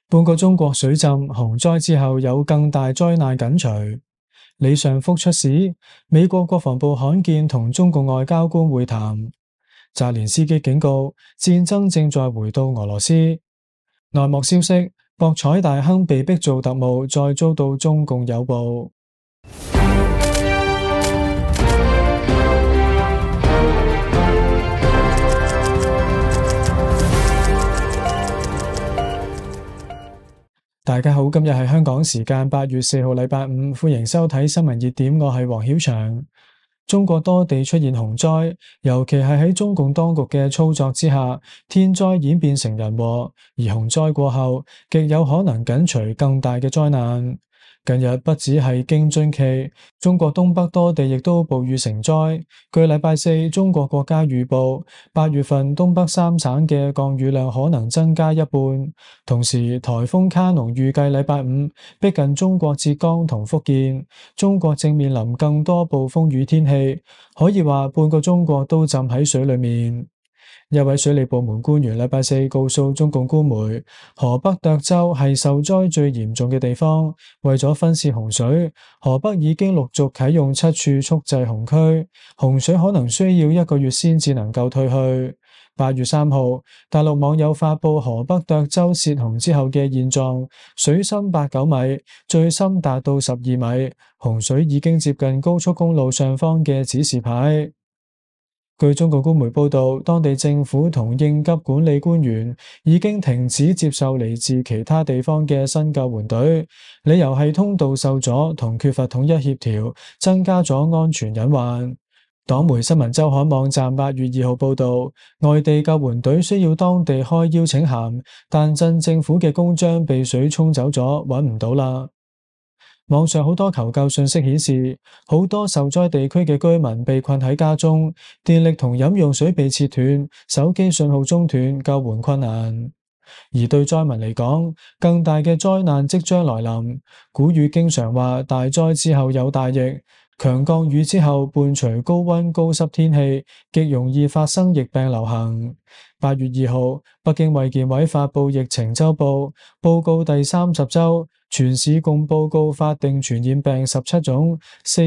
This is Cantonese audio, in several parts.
半個中國水浸，洪災之後有更大災難緊隨。李尚福出使，美國國防部罕見同中共外交官會談。澤連斯基警告，戰爭正在回到俄羅斯。內幕消息：博彩大亨被逼做特務，再遭到中共誘捕。大家好，今日係香港時間8月4號禮拜五，歡迎收睇新聞熱點，我係黃曉翔。中國多地出現洪災，尤其係喺中共當局嘅操作之下，天災演變成人禍，而洪災過後，極有可能緊隨更大嘅災難。近日不只係京津冀，中國東北多地亦都暴雨成災。據禮拜四中國國家預報，8月份東北3省嘅降雨量可能增加一半。同時，颱風卡農預計禮拜五逼近中國浙江同福建，中國正面臨更多暴風雨天氣，可以話半個中國都浸喺水裡面。一位水利部門官員禮拜四告訴中共官媒，河北涿州係受災最嚴重嘅地方。為咗分泄洪水，河北已經陸續啟用7處蓄滯洪區，洪水可能需要1個月先至能夠退去。8月3號，大陸網友發布河北涿州泄洪之後嘅現狀，水深8-9米，最深達到12米，洪水已經接近高速公路上方嘅指示牌。據中國官媒報道，當地政府同應急管理官員已經停止接受嚟自其他地方嘅新救援隊，理由係通道受阻同缺乏統一協調，增加咗安全隱患。黨媒新聞週刊網站8月2號報道，外地救援隊需要當地開邀請函，但鎮政府嘅公章被水沖走咗，揾唔到啦。網上好多求救信息顯示，好多受災地區嘅居民被困喺家中，電力同飲用水被切斷，手機信號中斷，救援困難。而對災民嚟講，更大嘅災難即將來臨。古語經常話，大災之後有大疫，強降雨之後伴隨高溫高濕天氣，極容易發生疫病流行。8月2號，北京衛健委發布疫情週報，報告第30週，全市共報告法定傳染病17種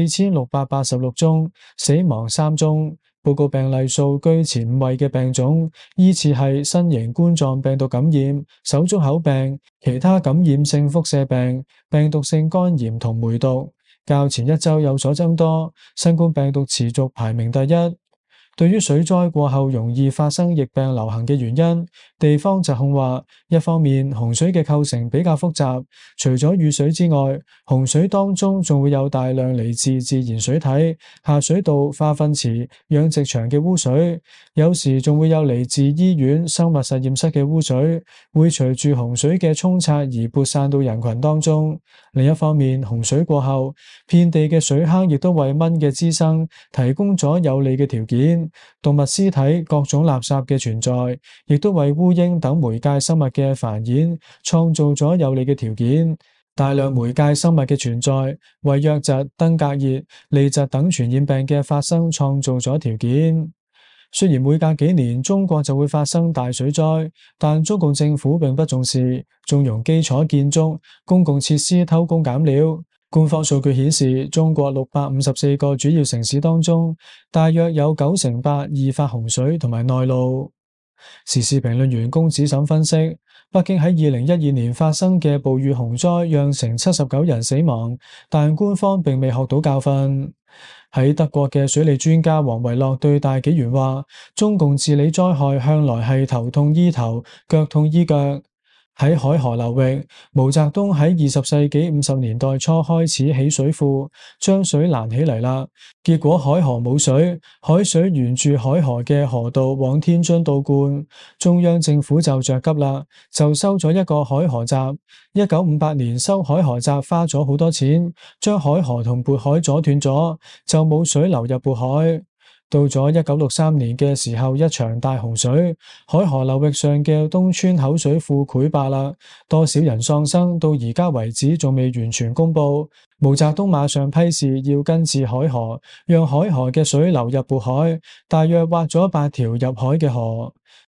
，4686宗，死亡3宗。報告病例數居前5位嘅病種，依次係新型冠狀病毒感染、手足口病、其他感染性輻射病、病毒性肝炎同梅毒。較前一週有所增多，新冠病毒持續排名第一。對於水災過後容易發生疫病流行嘅原因，地方疾控話，一方面洪水嘅構成比較複雜，除咗雨水之外，洪水當中仲會有大量嚟自自然水體、下水道、化糞池、養殖場嘅污水，有時仲會有嚟自醫院、生物實驗室嘅污水，會隨住洪水嘅沖刷而撥散到人群當中。另一方面，洪水過後，遍地嘅水坑亦都為蚊嘅滋生提供咗有利嘅條件。動物屍體、各種垃圾嘅存在，亦都為烏蠅等媒介生物嘅繁衍創造咗有利嘅條件。大量媒介生物嘅存在，為瘧疾、登革熱、痢疾等傳染病嘅發生創造咗條件。雖然每隔幾年中國就會發生大水災，但中共政府並不重視，縱容基礎建築、公共設施偷工減料。官方數據顯示，中國654個主要城市當中，大約有98%易發洪水同埋內澇。時事評論員龔子沈分析，北京喺2012年發生嘅暴雨洪災釀成79人死亡，但官方並未學到教訓。喺德國嘅水利專家王維洛對大紀元話，中共治理災害向來係頭痛醫頭，腳痛醫腳。喺海河流域，毛澤東喺20世紀50年代初開始起水庫，將水攔起嚟啦。結果海河冇水，海水沿住海河嘅河道往天津倒灌，中央政府就着急啦，就修咗一個海河閘。1958年修海河閘花咗好多錢，將海河同渤海阻斷咗，就冇水流入渤海。到咗1963年嘅時候，一場大洪水，海河流域上嘅東川口水庫潰壩啦，多少人喪生，到而家為止仲未完全公布。毛澤東馬上批示要根治海河，讓海河嘅水流入渤海，大約挖咗8條入海嘅河。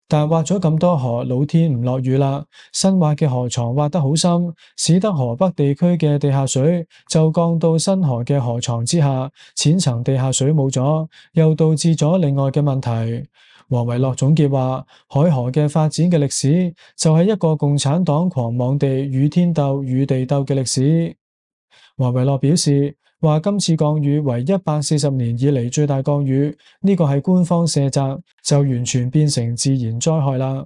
但挖咗咁多河，老天唔落雨啦，新挖嘅河床挖得好深，使得河北地區嘅地下水就降到新河嘅河床之下，淺層地下水冇咗，又導致咗另外嘅問題。黃維樂總結話，海河嘅發展嘅歷史就係一個共產黨狂妄地與天鬥、與地鬥嘅歷史。黃維樂表示，話今次降雨為140年以嚟最大降雨，呢個係官方卸責，就完全變成自然災害啦。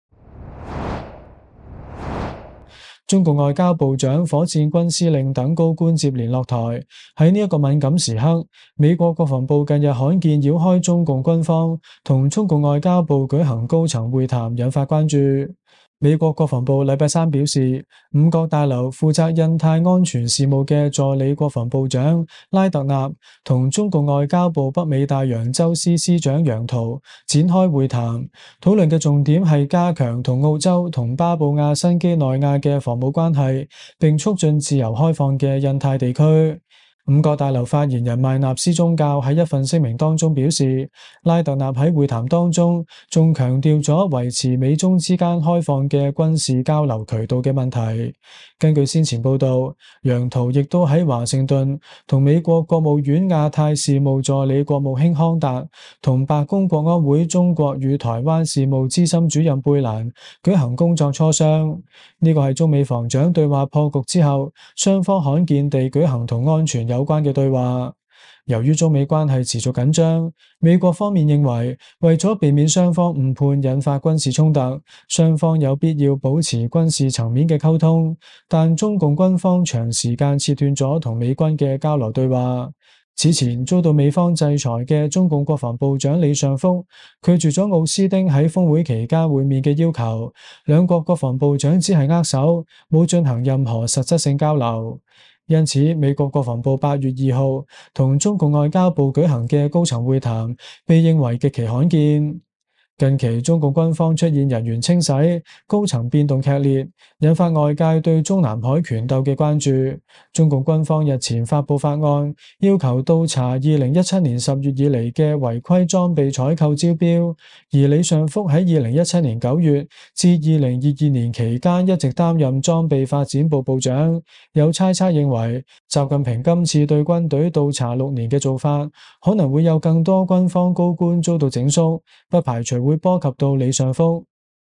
中共外交部長、火箭軍司令等高官接連落台。喺呢一個敏感時刻，美國國防部近日罕見繞開中共軍方，同中共外交部舉行高層會談，引發關注。美國國防部禮拜三表示，五角大樓負責印太安全事務嘅助理國防部長拉特納同中共外交部北美大洋洲司司長楊濤展開會談，討論嘅重點係加強同澳洲同巴布亞新畿內亞嘅防務關係，並促進自由開放嘅印太地區。五角大樓發言人麥納斯宗教喺一份聲明當中表示，拉特納喺會談當中仲強調咗維持美中之間開放嘅軍事交流渠道嘅問題。根據先前報道，楊濤亦都喺華盛頓同美國國務院亞太事務助理國務卿康達同白宮國安會中國與台灣事務資深主任貝蘭舉行工作磋商。呢個係中美防長對話破局之後，雙方罕見地舉行同安全有關嘅對話。由於中美關係持續緊張，美國方面認為為咗避免雙方誤判引發軍事衝突，雙方有必要保持軍事層面嘅溝通，但中共軍方長時間切斷咗同美軍嘅交流對話。此前遭到美方制裁嘅中共國防部長李尚福拒絕咗奧斯汀喺峰會期間會面嘅要求，兩國國防部長只係握手，冇進行任何實質性交流。因此，美國國防部8月2號同中共外交部舉行嘅高層會談，被認為極其罕見。近期中共軍方出現人員清洗，高層變動劇烈，引發外界對中南海權鬥嘅關注。中共軍方日前發布法案，要求調查2017年10月以嚟嘅違規裝備採購招標，而李尚福喺2017年9月至2022年期間一直擔任裝備發展部部長。有猜測認為，習近平今次對軍隊調查6年嘅做法，可能會有更多軍方高官遭到整肅，不排除會波及到李尚福。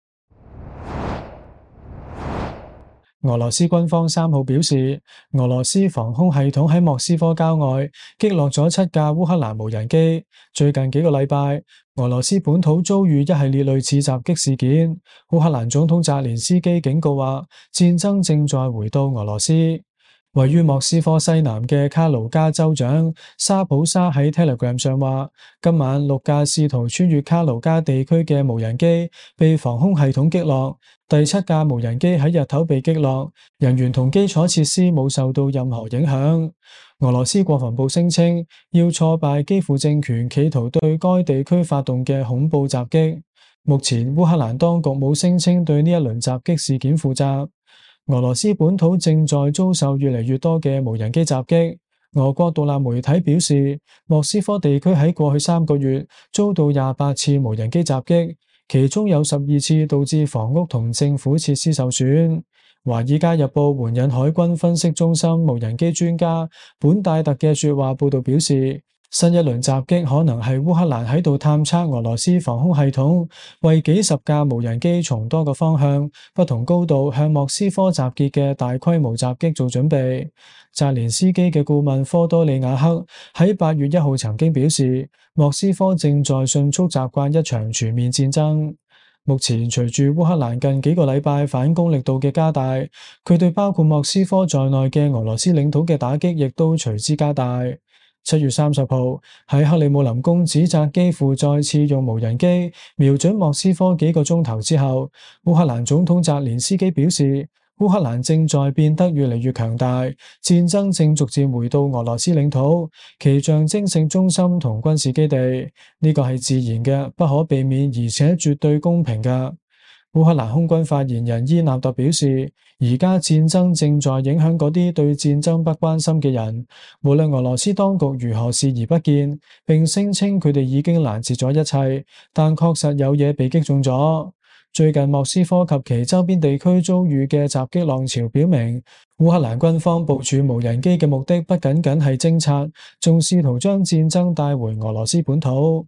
俄羅斯軍方3號表示，俄羅斯防空系統喺莫斯科郊外擊落咗7架烏克蘭無人機。最近幾個禮拜，俄羅斯本土遭遇一系列類似襲擊事件。烏克蘭總統澤連斯基警告話，戰爭正在回到俄羅斯。位於莫斯科西南嘅卡盧加州長沙普沙喺 Telegram 上話，今晚6架試圖穿越卡盧加地區嘅無人機被防空系統擊落，第7架無人機喺日頭被擊落，人員同基礎設施冇受到任何影響。俄羅斯國防部聲稱要挫敗基輔政權企圖對該地區發動嘅恐怖襲擊。目前烏克蘭當局冇聲稱對呢一輪襲擊事件負責。俄羅斯本土正在遭受越嚟越多嘅無人機襲擊。俄國獨立媒體表示，莫斯科地區喺過去3個月遭到28次無人機襲擊，其中有12次導致房屋同政府設施受損。華爾街日報援引海軍分析中心無人機專家本戴特嘅說話報道表示，新一輪襲擊可能係烏克蘭喺度探測俄羅斯防空系統，為幾十架無人機從多個方向、不同高度向莫斯科集結嘅大規模襲擊做準備。澤連斯基嘅顧問科多利亞克喺8月1號曾經表示，莫斯科正在迅速習慣一場全面戰爭。目前隨住烏克蘭近幾個禮拜反攻力度嘅加大，佢對包括莫斯科在內嘅俄羅斯領土嘅打擊亦都隨之加大。7月30號喺克里姆林宮指責基輔再次用無人機瞄準莫斯科幾個鐘頭之後，烏克蘭總統澤連斯基表示，烏克蘭正在變得越嚟越強大，戰爭正逐漸回到俄羅斯領土，其象徵性中心同軍事基地，呢個係自然嘅、不可避免而且絕對公平嘅。 烏克蘭空軍發言人伊納特表示，而家戰爭正在影響嗰啲對戰爭不關心嘅人，無論俄羅斯當局如何視而不見，並聲稱佢哋已經攔截咗一切，但確實有嘢被擊中咗。最近莫斯科及其周邊地區遭遇嘅襲擊浪潮表明，烏克蘭軍方部署無人機嘅目的不僅僅係偵察，仲試圖將戰爭帶回俄羅斯本土。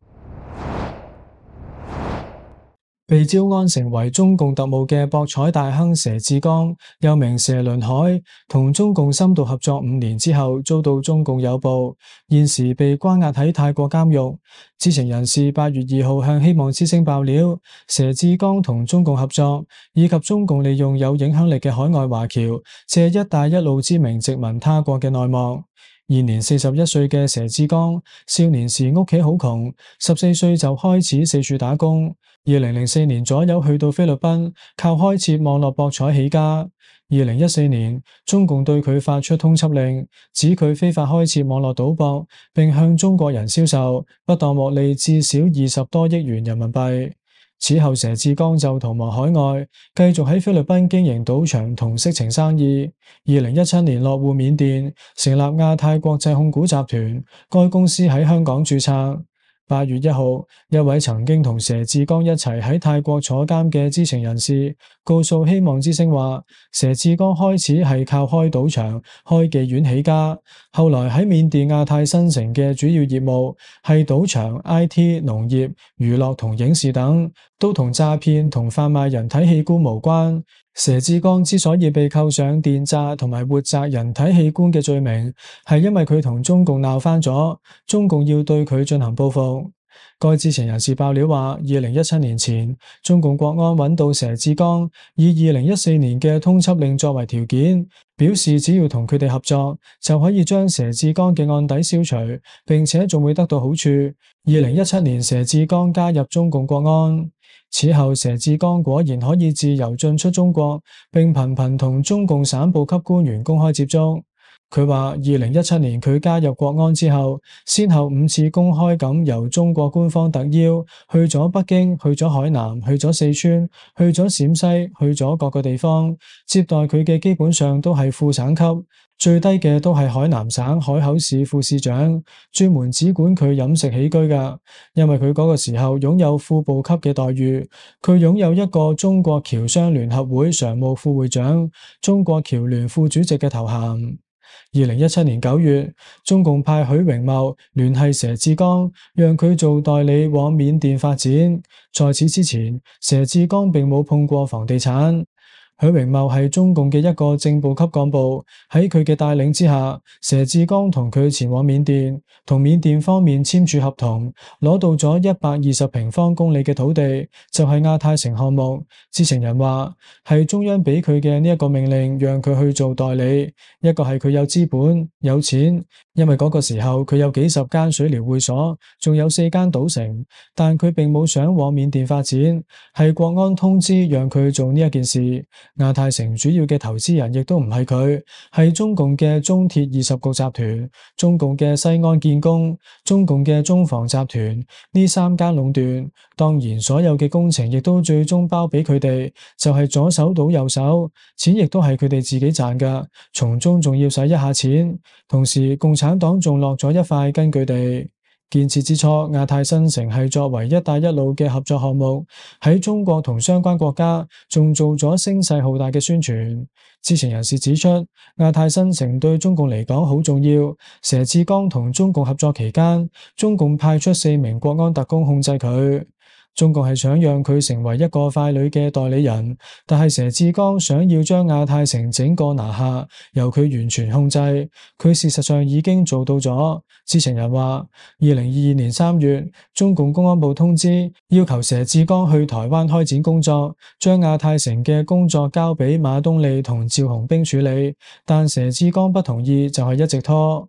被招安成為中共特務嘅博彩大亨佘志剛，又名佘倫海，同中共深度合作5年之後，遭到中共誘捕，現時被關押喺泰國監獄。知情人士8月2號向希望之聲爆料，佘志剛同中共合作，以及中共利用有影響力嘅海外華僑，借一帶一路之名殖民他國嘅內幕。現年41歲嘅佘志剛，少年時屋企好窮，14歲就開始四處打工。2004年左右去到菲律賓，靠開設網絡博彩起家。2014年，中共對佢發出通緝令，指佢非法開設網絡賭博，並向中國人銷售，不當獲利至少20多億元人民幣。此後佘志剛就逃亡海外，繼續喺菲律賓經營賭場同色情生意。2017年落戶緬甸，成立亞太國際控股集團，該公司喺香港註冊。8月1號，一位曾經同佘志剛一齊喺泰國坐監嘅知情人士告訴希望之聲話，佘志剛開始係靠開賭場、開妓院起家，後來喺緬甸亞太新城嘅主要業務係賭場、IT、農業、娛樂同影視等，都同詐騙同販賣人體器官無關。佘志剛之所以被扣上電詐同埋活摘人體器官嘅罪名，係因為佢同中共鬧翻咗，中共要對佢進行報復。該知情人士爆料話，2017年前，中共國安揾到佘志剛，以2014年嘅通緝令作為條件，表示只要同佢哋合作，就可以將佘志剛嘅案底消除，並且仲會得到好處。2017年，佘志剛加入中共國安。此後，佘志剛果然可以自由進出中國，並頻頻同中共省部級官員公開接觸。佢話2017年佢加入國安之後，先後5次公開咁由中國官方特邀去咗北京、去咗海南、去咗四川、去咗陝西、去咗各個地方，接待佢嘅基本上都係副省級，最低嘅都係海南省海口市副市長，專門只管佢飲食起居㗎。因為佢嗰個時候擁有副部級嘅待遇，佢擁有一個中國僑商聯合會常務副會長、中國僑聯副主席嘅頭銜。2017年9月，中共派許榮茂聯繫佘志剛，讓佢做代理往緬甸發展。在此之前，佘志剛並冇碰過房地產。許榮茂係中共嘅一個正部級幹部，喺佢嘅帶領之下，佘志剛同佢前往緬甸，同緬甸方面簽署合同，攞到咗120平方公里嘅土地，就係亞太城項目。知情人話，係中央俾佢嘅呢一個命令，讓佢去做代理。一個係佢有資本、有錢，因為嗰個時候佢有幾十間水療會所，仲有4間賭城，但佢並冇想往緬甸發展，係國安通知讓佢做呢一件事。亞太城主要嘅投資人亦都唔係佢，係中共嘅中鐵20局集團、中共嘅西安建工、中共嘅中房集團呢3間壟斷。當然，所有嘅工程亦都最終包俾佢哋，就係左手倒右手，錢亦都係佢哋自己賺㗎，從中仲要使一下錢。同時，共產黨仲落咗一塊根據地。建設之初，亞太新城係作為一帶一路嘅合作項目，喺中國同相關國家仲做咗聲勢浩大嘅宣傳。知情人士指出，亞太新城對中共嚟講好重要。佘志剛同中共合作期間，中共派出4名國安特工控制佢。中共係想讓佢成為一個傀儡嘅代理人，但係佘志剛想要將亞太城整個拿下，由佢完全控制。佢事實上已經做到咗。知情人話，2022年3月，中共公安部通知要求佘志剛去台灣開展工作，將亞太城嘅工作交俾馬東利同趙紅兵處理，但佘志剛不同意，就係一直拖。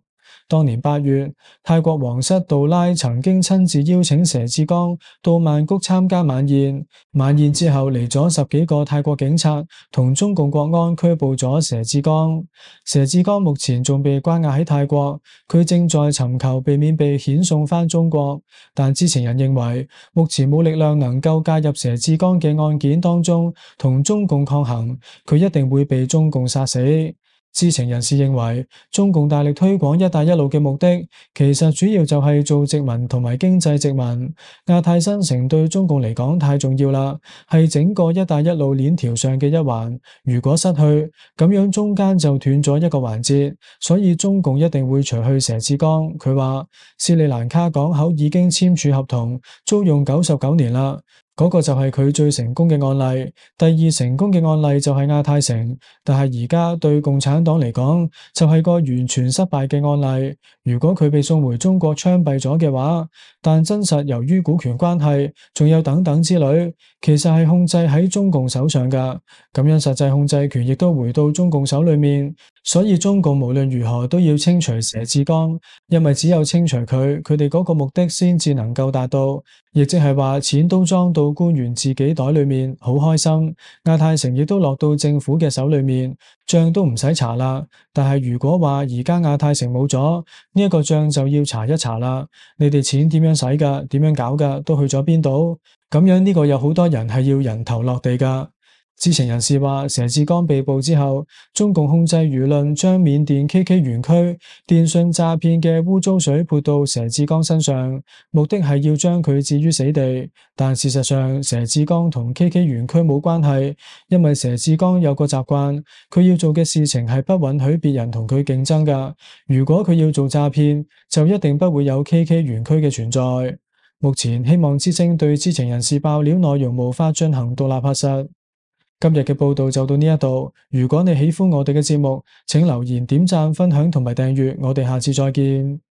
當年8月，泰國皇室杜拉曾經親自邀請佘志剛到曼谷參加晚宴。晚宴之後嚟咗10幾個泰國警察同中共國安拘捕咗佘志剛。佘志剛目前仲被關押喺泰國，佢正在尋求避免被遣送返中國。但知情人認為，目前冇力量能夠介入佘志剛嘅案件當中同中共抗衡，佢一定會被中共殺死。知情人士認為，中共大力推廣一帶一路嘅目的，其實主要就係做殖民同埋經濟殖民。亞太新城對中共嚟講太重要啦，係整個一帶一路鏈條上嘅一環。如果失去，咁樣中間就斷咗一個環節，所以中共一定會除去佘志剛。佢話斯里蘭卡港口已經簽署合同，租用99年啦。嗰個就係佢最成功嘅案例。第二成功嘅案例就係亞太城，但係而家對共產黨嚟講就係個完全失敗嘅案例。如果佢被送回中國槍斃咗嘅話，但真實由於股權關係，仲有等等之類，其實係控制喺中共手上噶。咁樣實際控制權亦都回到中共手裏面，所以中共無論如何都要清除佘志剛，因為只有清除佢，佢哋嗰個目的先至能夠達到。亦即係話錢都裝到官員自己袋裏面，好開心。亞太城亦都落到政府嘅手裏面，賬都唔使查啦。但係如果話而家亞太城冇咗呢一個賬，就要查一查啦。你哋錢點樣使噶？點樣搞噶？都去咗邊度？咁樣呢個有好多人係要人頭落地噶。知情人士話，佘志剛被捕之後，中共控制輿論，將緬甸 KK 園區電信詐騙嘅污糟水潑到佘志剛身上，目的係要將佢置於死地。但事實上，佘志剛同 KK 園區冇關係，因為佘志剛有個習慣，佢要做嘅事情係不允許別人同佢競爭噶。如果佢要做詐騙，就一定不會有 KK 園區嘅存在。目前希望之聲對知情人士爆料內容無法進行獨立核實。今日嘅報道就到呢一度，如果你喜歡我哋嘅節目，請留言、點讚、分享同埋訂閱，我哋下次再見。